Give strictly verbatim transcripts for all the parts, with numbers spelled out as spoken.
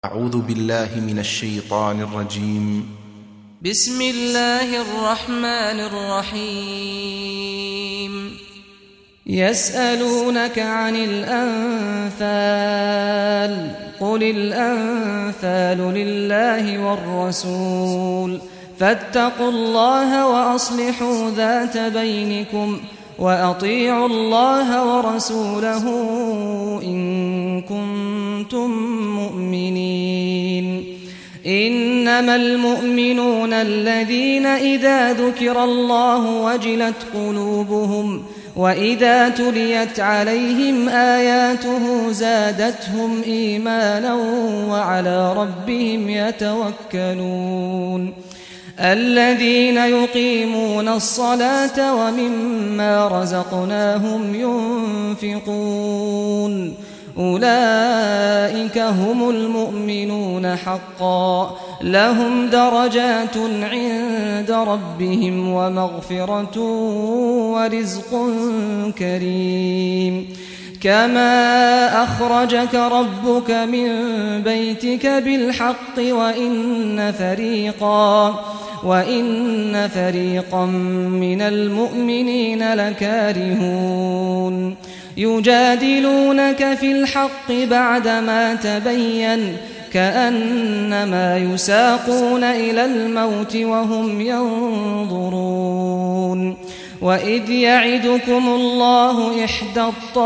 أعوذ بالله من الشيطان الرجيم. بسم الله الرحمن الرحيم. يسألونك عن الأنفال قل الأنفال لله والرسول فاتقوا الله وأصلحوا ذات بينكم وأطيعوا الله ورسوله إن كنتم مؤمنين. إنما المؤمنون الذين إذا ذكر الله وجلت قلوبهم وإذا تليت عليهم آياته زادتهم إيمانا وعلى ربهم يتوكلون. الذين يقيمون الصلاة ومما رزقناهم ينفقون أولئك هم المؤمنون حقا لهم درجات عند ربهم ومغفرة ورزق كريم. كما أخرجك ربك من بيتك بالحق وإن فريقا وإن فريقا من المؤمنين لكارهون يجادلونك في الحق بعدما تبين كأنما يساقون إلى الموت وهم ينظرون. وإذ يعدكم الله إحدى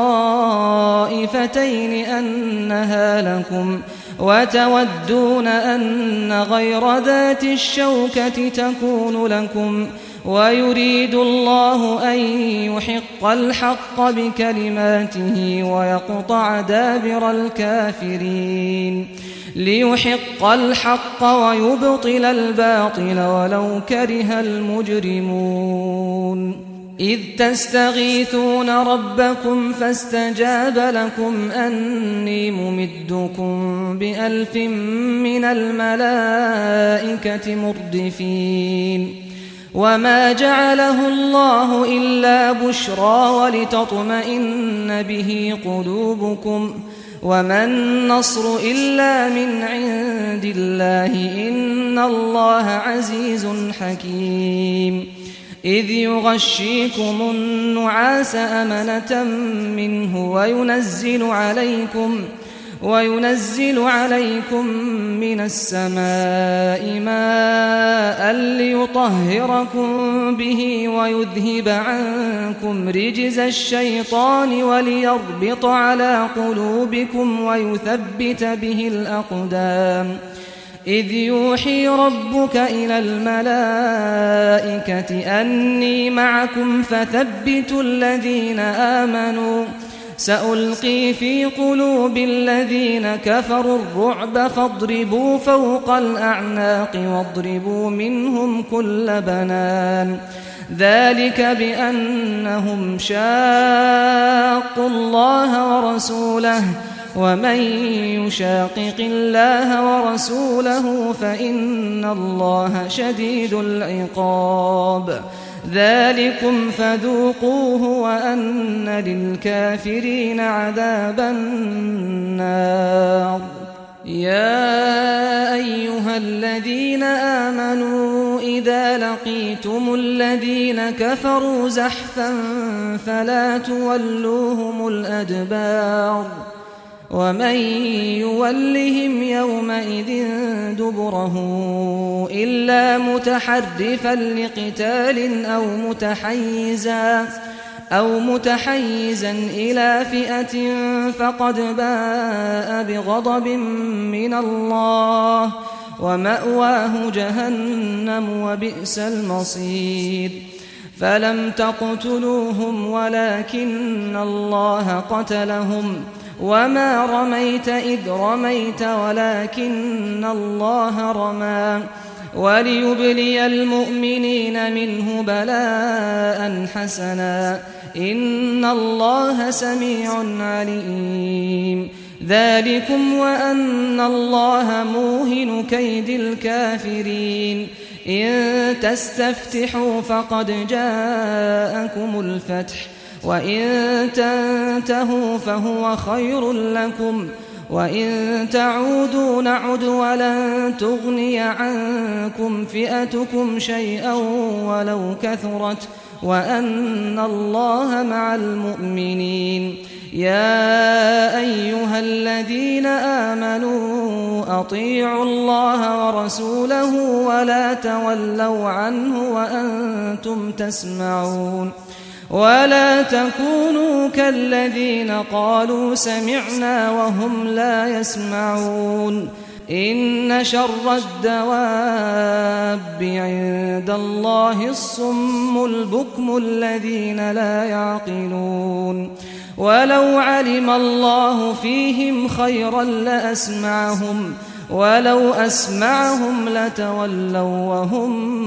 الطائفتين أنها لكم وتودون أن غير ذات الشوكة تكون لكم ويريد الله أن يحق الحق بكلماته ويقطع دابر الكافرين ليحق الحق ويبطل الباطل ولو كره المجرمون. إذ تستغيثون ربكم فاستجاب لكم أني ممدكم بألف من الملائكة مردفين. وما جعله الله إلا بشرى ولتطمئن به قلوبكم وما النصر إلا من عند الله إن الله عزيز حكيم. إذ يغشيكم النعاس أمنة منه وينزل عليكم وينزل عليكم من السماء ماء ليطهركم به ويذهب عنكم رجز الشيطان وليربط على قلوبكم ويثبت به الأقدام. إذ يوحي ربك إلى الملائكة أني معكم فثبتوا الذين آمنوا سألقي في قلوب الذين كفروا الرعب فاضربوا فوق الأعناق واضربوا منهم كل بنان. ذلك بأنهم شاقوا الله ورسوله ومن يشاقق الله ورسوله فإن الله شديد العقاب. ذلكم فذوقوه وأن للكافرين عذاب النار. يا أيها الذين آمنوا إذا لقيتم الذين كفروا زحفا فلا تولوهم الأدبار ومن يولهم يومئذ دبره إلا متحرفا لقتال أو متحيزا أو متحيزا إلى فئة فقد باء بغضب من الله ومأواه جهنم وبئس المصير. فلم تقتلوهم ولكن الله قتلهم وما رميت إذ رميت ولكن الله رمى وليبلي المؤمنين منه بلاء حسنا إن الله سميع عليم. ذلكم وأن الله موهن كيد الكافرين. إن تستفتحوا فقد جاءكم الفتح وإن تنتهوا فهو خير لكم وإن تعودوا نعد ولن تغني عنكم فئتكم شيئا ولو كثرت وأن الله مع المؤمنين يا أيها الذين آمنوا أطيعوا الله ورسوله ولا تولوا عنه وأنتم تسمعون ولا تكونوا كالذين قالوا سمعنا وهم لا يسمعون إن شر الدواب عند الله الصم البكم الذين لا يعقلون ولو علم الله فيهم خيرا لأسمعهم ولو أسمعهم لتولوا وهم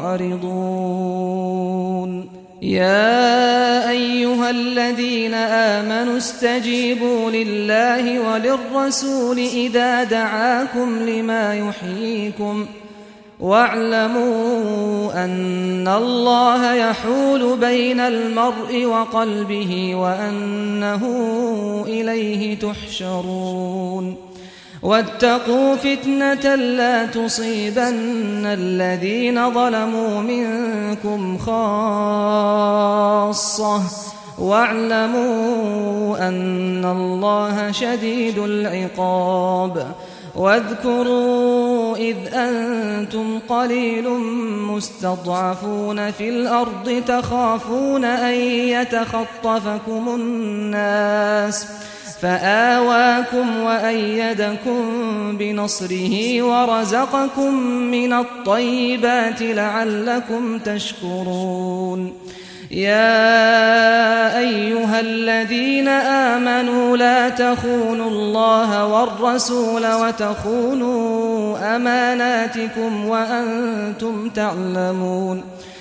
معرضون يا أيها الذين آمنوا استجيبوا لله وللرسول إذا دعاكم لما يحييكم واعلموا أن الله يحول بين المرء وقلبه وأنه إليه تحشرون واتقوا فتنة لا تصيبن الذين ظلموا منكم خاصة واعلموا أن الله شديد العقاب واذكروا إذ أنتم قليل مستضعفون في الأرض تخافون أن يتخطفكم الناس فآواكم وأيدكم بنصره ورزقكم من الطيبات لعلكم تشكرون يا أيها الذين آمنوا لا تخونوا الله والرسول وتخونوا أماناتكم وأنتم تعلمون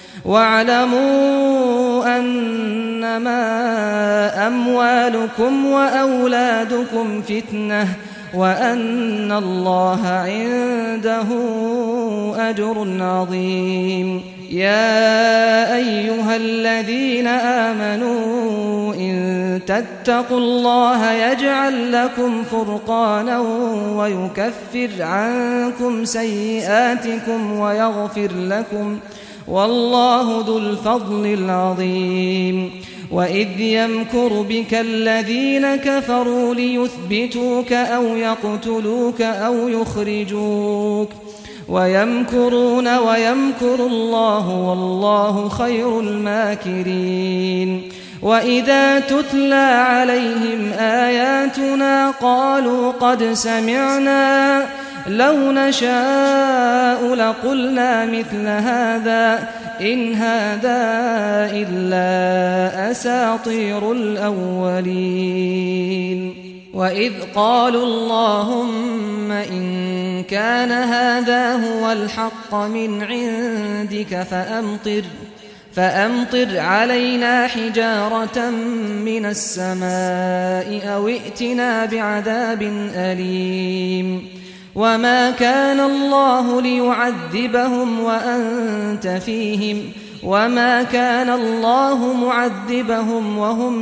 واعلموا أنما أموالكم وأولادكم فتنة وأن الله عنده أجر عظيم يا أيها الذين آمنوا إن تتقوا الله يجعل لكم فرقانا ويكفر عنكم سيئاتكم ويغفر لكم والله ذو الفضل العظيم وإذ يمكر بك الذين كفروا ليثبتوك أو يقتلوك أو يخرجوك ويمكرون ويمكر الله والله خير الماكرين وإذا تتلى عليهم آياتنا قالوا قد سمعنا لو نشاء لقلنا مثل هذا إن هذا إلا أساطير الأولين وإذ قالوا اللهم إن كان هذا هو الحق من عندك فأمطر فأمطر علينا حجارة من السماء أو ائتنا بعذاب أليم وما كان الله ليعذبهم وأنت فيهم وما كان الله معذبهم وهم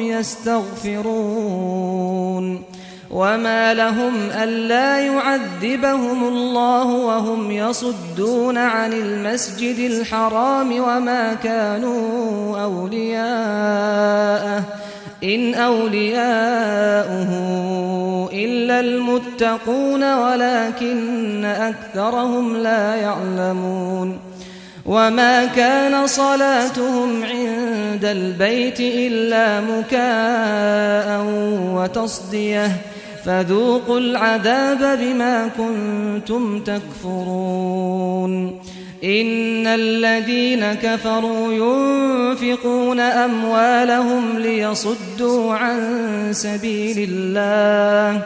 يستغفرون وما لهم ألا يعذبهم الله وهم يصدون عن المسجد الحرام وما كانوا أولياءه إن أولياؤه إلا المتقون ولكن أكثرهم لا يعلمون وما كان صلاتهم عند البيت إلا مكاء وتصدية فذوقوا العذاب بما كنتم تكفرون إن الذين كفروا ينفقون أموالهم ليصدوا عن سبيل الله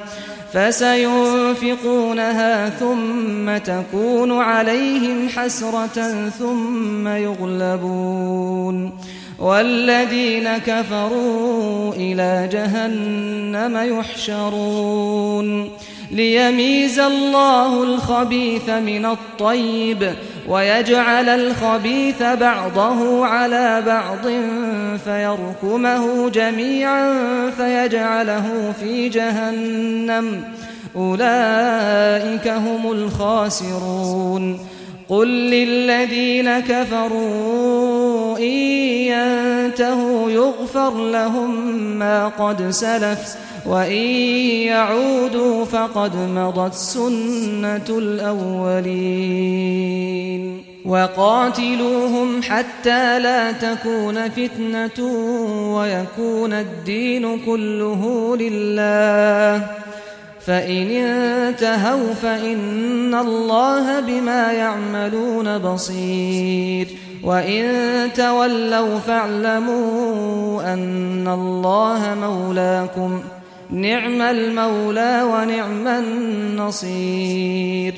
فسينفقونها ثم تكون عليهم حسرة ثم يغلبون والذين كفروا إلى جهنم يحشرون ليميز الله الخبيث من الطيب ويجعل الخبيث بعضه على بعض فيركمه جميعا فيجعله في جهنم أولئك هم الخاسرون قل للذين كفروا إن ينتهوا يغفر لهم ما قد سلف وإن يعودوا فقد مضت سنة الأولين وقاتلوهم حتى لا تكون فتنة ويكون الدين كله لله فإن انتهوا فإن الله بما يعملون بصير وإن تولوا فاعلموا أن الله مولاكم نعم المولى ونعم النصير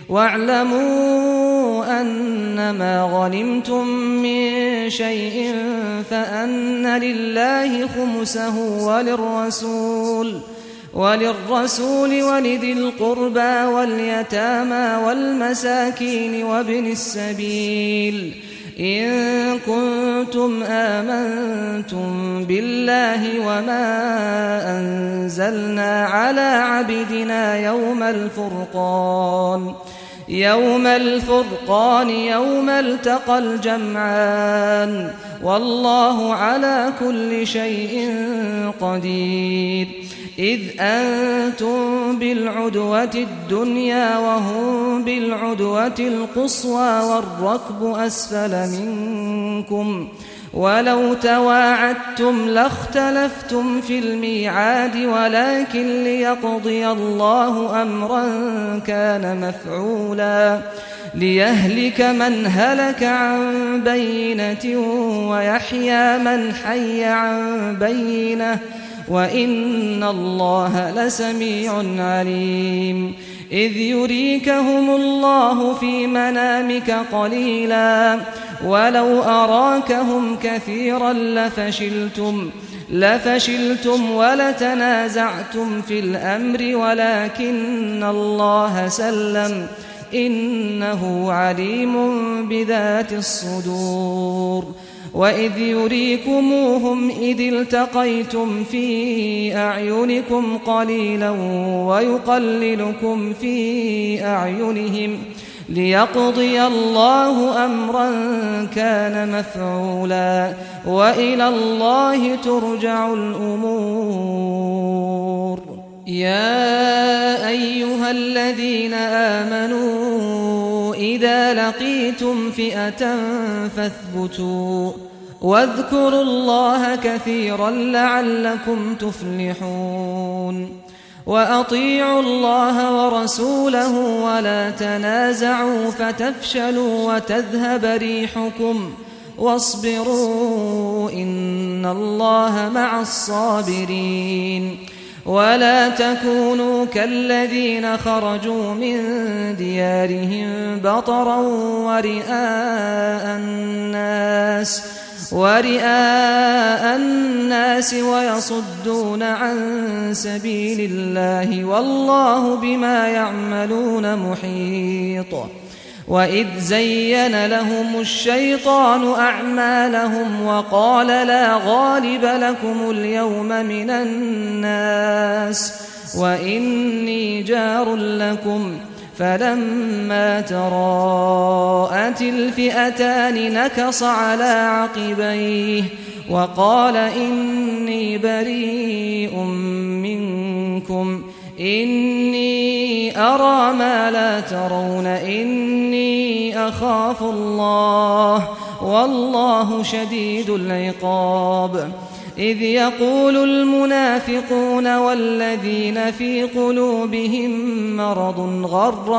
واعلموا أنما غنمتم من شيء فأن لله خمسه وللرسول وللرسول ولذي القربى واليتامى والمساكين وابن السبيل إن كنتم آمنتم بالله وما أنزلنا على عبدنا يوم الفرقان يوم الفرقان يوم التقى الجمعان والله على كل شيء قدير إذ أنتم بالعدوة الدنيا وهم بالعدوة القصوى والركب أسفل منكم ولو تواعدتم لاختلفتم في الميعاد ولكن ليقضي الله أمرا كان مفعولا ليهلك من هلك عن بينة ويحيى من حي عن بينة وإن الله لسميع عليم إذ يريكهم الله في منامك قليلا ولو أراكهم كثيرا لفشلتم لفشلتم ولتنازعتم في الأمر ولكن الله سلم إنه عليم بذات الصدور وإذ يريكموهم إذ التقيتم في أعينكم قليلا ويقللكم في أعينهم ليقضي الله أمرا كان مفعولا وإلى الله ترجع الأمور يا أيها الذين آمنوا إذا لقيتم فئة فاثبتوا واذكروا الله كثيرا لعلكم تفلحون وأطيعوا الله ورسوله ولا تنازعوا فتفشلوا وتذهب ريحكم واصبروا إن الله مع الصابرين ولا تكونوا كالذين خرجوا من ديارهم بطرا ورئاء الناس ورئاء الناس ويصدون عن سبيل الله والله بما يعملون محيط وإذ زين لهم الشيطان أعمالهم وقال لا غالب لكم اليوم من الناس وإني جار لكم فلما تراءت الفئتان نكص على عقبيه وقال إني بريء منكم إني أرى ما لا ترون إني أخاف الله والله شديد العقاب إذ يقول المنافقون والذين في قلوبهم مرض غر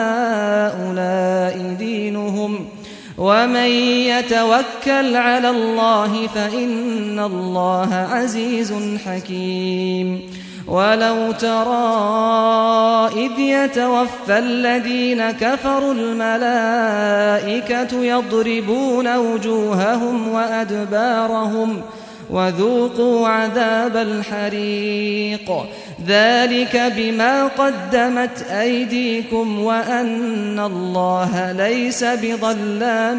هؤلاء دينهم ومن يتوكل على الله فإن الله عزيز حكيم ولو ترى إذ يتوفى الذين كفروا الملائكة يضربون وجوههم وأدبارهم وذوقوا عذاب الحريق ذلك بما قدمت أيديكم وأن الله ليس بظلام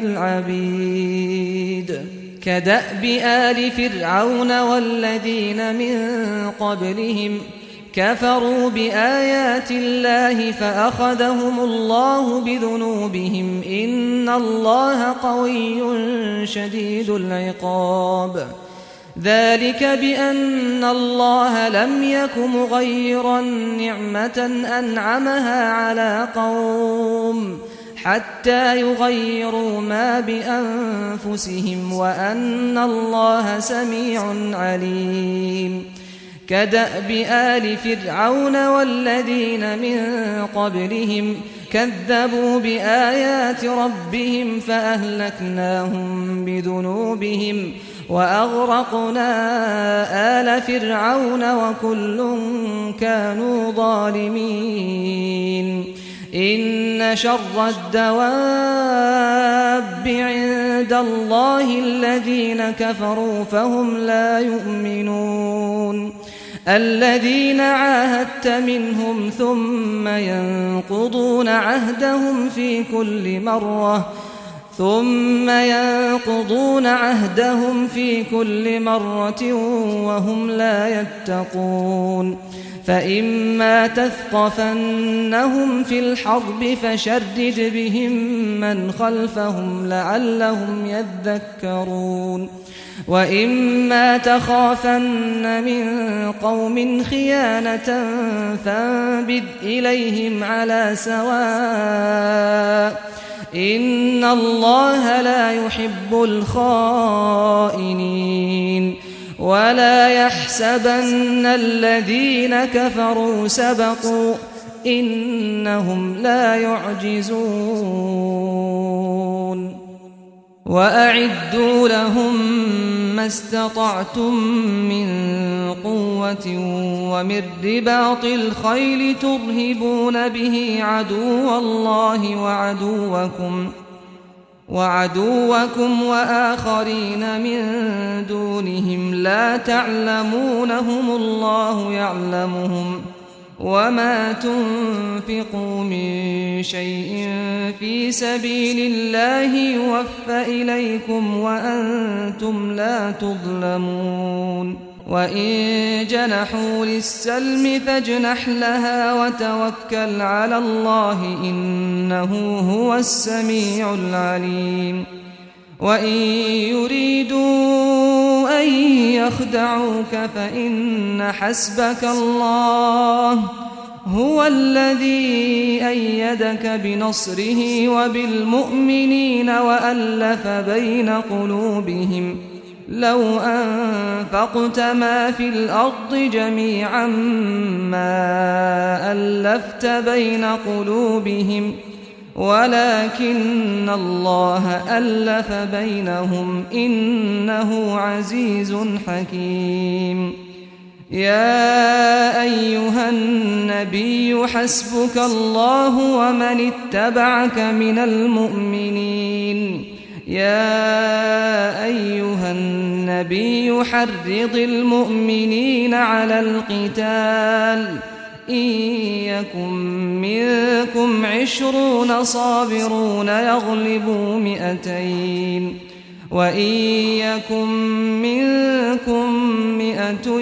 للعبيد كدأب آل فرعون والذين من قبلهم كفروا بآيات الله فأخذهم الله بذنوبهم إن الله قوي شديد العقاب ذلك بأن الله لم يك مغيرا نعمة أنعمها على قوم حتى يغيروا ما بأنفسهم وأن الله سميع عليم كدأب آل فرعون والذين من قبلهم كذبوا بآيات ربهم فأهلكناهم بذنوبهم وأغرقنا آل فرعون وكل كانوا ظالمين إن شر الدواب عند الله الذين كفروا فهم لا يؤمنون الذين عاهدت منهم ثم ينقضون عهدهم في كل مرة ثم ينقضون عهدهم في كل مرة وهم لا يتقون فإما تثقفنهم في الحرب فشرد بهم من خلفهم لعلهم يذكرون وإما تخافن من قوم خيانة فانبذ إليهم على سواء إن الله لا يحب الخائنين ولا يحسبن الذين كفروا سبقوا إنهم لا يعجزون وأعدوا لهم ما استطعتم من قوة ومن رباط الخيل ترهبون به عدو الله وعدوكم وعدوكم وآخرين من دونهم لا تعلمونهم الله يعلمهم وما تنفقوا من شيء في سبيل الله يوفى إليكم وأنتم لا تظلمون وإن جنحوا للسلم فاجنح لها وتوكل على الله إنه هو السميع العليم وإن يريدوا أن يخدعوك فإن حسبك الله هو الذي أيدك بنصره وبالمؤمنين وألف بين قلوبهم لو أنفقت ما في الأرض جميعا ما ألفت بين قلوبهم ولكن الله ألف بينهم إنه عزيز حكيم يا أيها النبي حسبك الله ومن اتبعك من المؤمنين يا أيها النبي حرض المؤمنين على القتال إن يكن منكم عشرون صابرون يغلبوا مئتين وإن يكن منكم مئة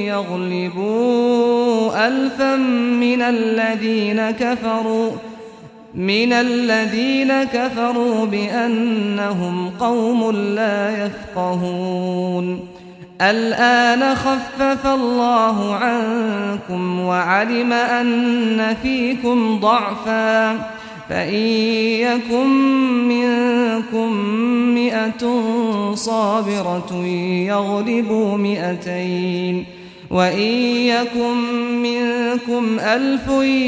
يغلبوا ألفا من الذين كفروا من الذين كفروا بأنهم قوم لا يفقهون الآن خفف الله عنكم وعلم أن فيكم ضعفا فإن يكن منكم مئة صابرة يغلبوا مئتين وإن يكن منكم ألف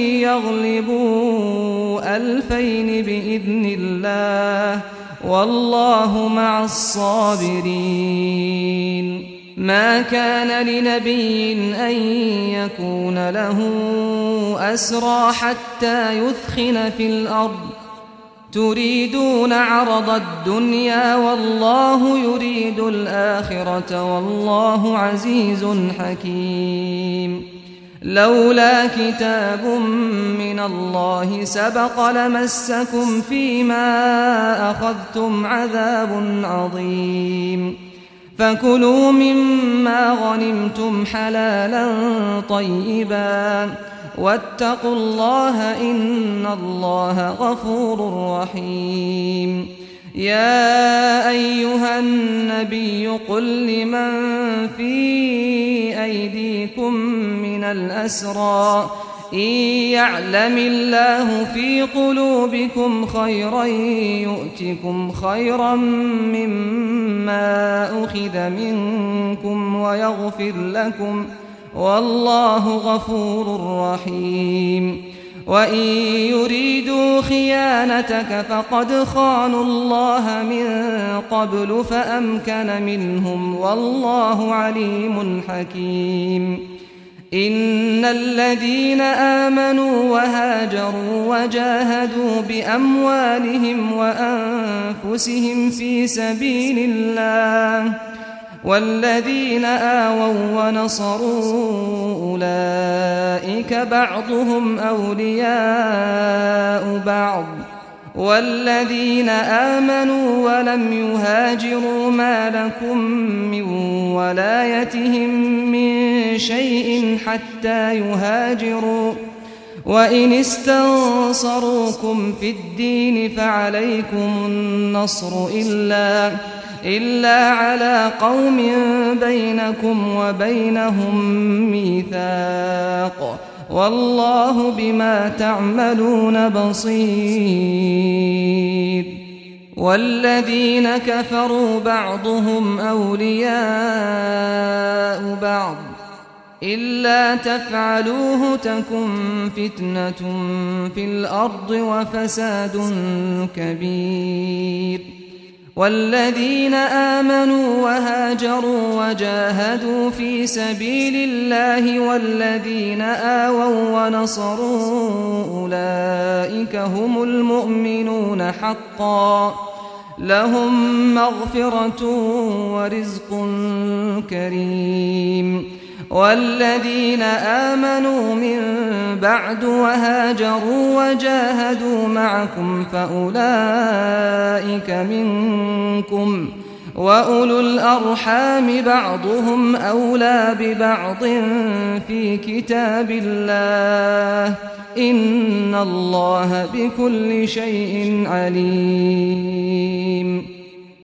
يغلبوا ألفين بإذن الله والله مع الصابرين ما كان لنبي أن يكون له أسرى حتى يثخن في الأرض تريدون عرض الدنيا والله يريد الآخرة والله عزيز حكيم لولا كتاب من الله سبق لمسكم فيما أخذتم عذاب عظيم فكلوا مما غنمتم حلالا طيبا واتقوا الله إن الله غفور رحيم. يا أيها النبي قل لمن في أيديكم من الأسرى إن يعلم الله في قلوبكم خيرا يؤتكم خيرا مما أخذ منكم ويغفر لكم والله غفور رحيم. وإن يريدوا خيانتك فقد خانوا الله من قبل فأمكن منهم والله عليم حكيم. إن الذين آمنوا وهاجروا وجاهدوا بأموالهم وأنفسهم في سبيل الله والذين آووا ونصروا أولئك بعضهم أولياء بعض والذين آمنوا ولم يهاجروا ما لكم من ولايتهم من شيء حتى يهاجروا وإن استنصروكم في الدين فعليكم النصر إلا إلا على قوم بينكم وبينهم ميثاق والله بما تعملون بصير. والذين كفروا بعضهم أولياء بعض إلا تفعلوه تكن فتنة في الأرض وفساد كبير. والذين آمنوا وهاجروا وجاهدوا في سبيل الله والذين آووا ونصروا أولئك هم المؤمنون حقا لهم مغفرة ورزق كريم. والذين آمنوا من بعد وهاجروا وجاهدوا معكم فأولئك منكم وأولو الأرحام بعضهم أولى ببعض في كتاب الله إن الله بكل شيء عليم.